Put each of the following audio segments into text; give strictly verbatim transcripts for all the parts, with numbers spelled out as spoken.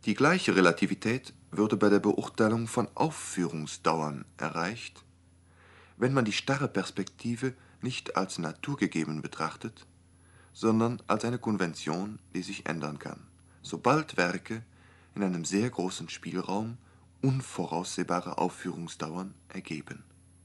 Die gleiche Relativität würde bei der Beurteilung von Aufführungsdauern erreicht, wenn man die starre Perspektive nicht als naturgegeben betrachtet, sondern als eine Konvention, die sich ändern kann, sobald Werke in einem sehr großen Spielraum unvoraussehbare Aufführungsdauern ergeben.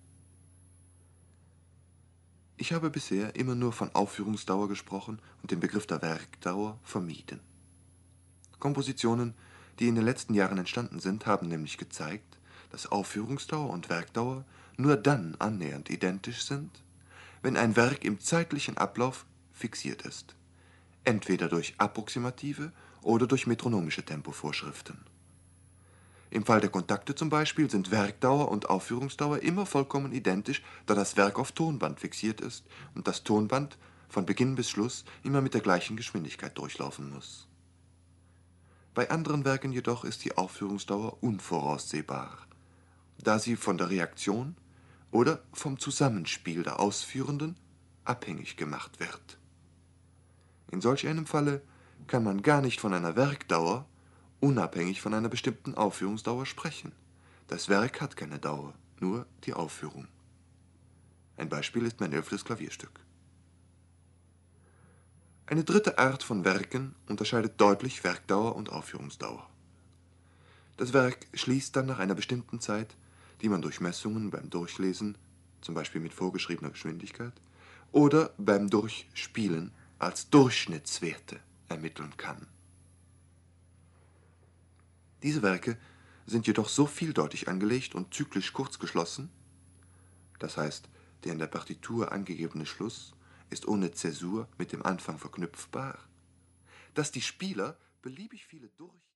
Ich habe bisher immer nur von Aufführungsdauer gesprochen und den Begriff der Werkdauer vermieden. Kompositionen, die in den letzten Jahren entstanden sind, haben nämlich gezeigt, dass Aufführungsdauer und Werkdauer nur dann annähernd identisch sind, wenn ein Werk im zeitlichen Ablauf fixiert ist, entweder durch approximative oder durch metronomische Tempovorschriften. Im Fall der Kontakte zum Beispiel sind Werkdauer und Aufführungsdauer immer vollkommen identisch, da das Werk auf Tonband fixiert ist und das Tonband von Beginn bis Schluss immer mit der gleichen Geschwindigkeit durchlaufen muss. Bei anderen Werken jedoch ist die Aufführungsdauer unvoraussehbar, da sie von der Reaktion oder vom Zusammenspiel der Ausführenden abhängig gemacht wird. In solch einem Falle kann man gar nicht von einer Werkdauer unabhängig von einer bestimmten Aufführungsdauer sprechen. Das Werk hat keine Dauer, nur die Aufführung. Ein Beispiel ist mein elftes Klavierstück. Eine dritte Art von Werken unterscheidet deutlich Werkdauer und Aufführungsdauer. Das Werk schließt dann nach einer bestimmten Zeit, die man durch Messungen beim Durchlesen, zum Beispiel mit vorgeschriebener Geschwindigkeit, oder beim Durchspielen als Durchschnittswerte ermitteln kann. Diese Werke sind jedoch so vieldeutig angelegt und zyklisch kurz geschlossen, das heißt, der in der Partitur angegebene Schluss ist ohne Zäsur mit dem Anfang verknüpfbar, dass die Spieler beliebig viele durch